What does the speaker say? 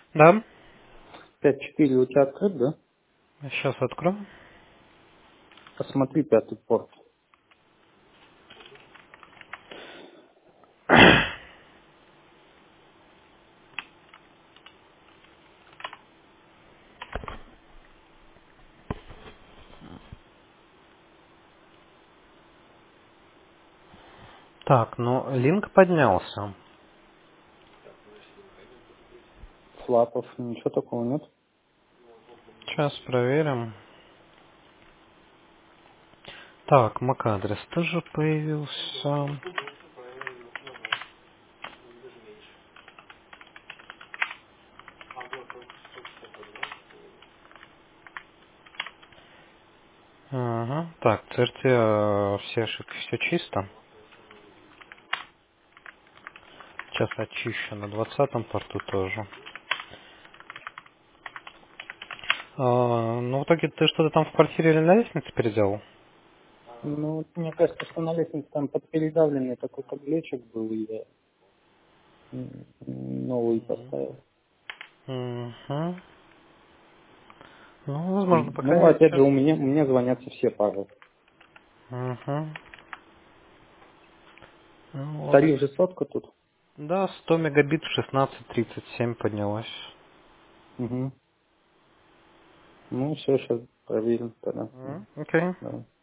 Да, 5.4 у тебя открыт, да? сейчас открою. Посмотри пятый порт. Так, ну, линк поднялся. Флапов, ничего такого нет. Сейчас проверим. Так, MAC-адрес тоже появился. Ага. Так, CRT все чисто. Сейчас очищу на 20-м порту тоже. Ну, в итоге ты что-то там в квартире или на лестнице переделал? Ну, мне кажется, что на лестнице там подпередавленный такой табличек был, и я новый поставил. Угу. Ну, возможно, по Ну, крайней мере, опять сейчас. же, у меня звонятся все пары. Угу. Ну, вот. Тариф же сотка тут. Да, 100 мегабит в 16:37 поднялась. Угу. Ну, все, сейчас проверим тогда. Окей. Да.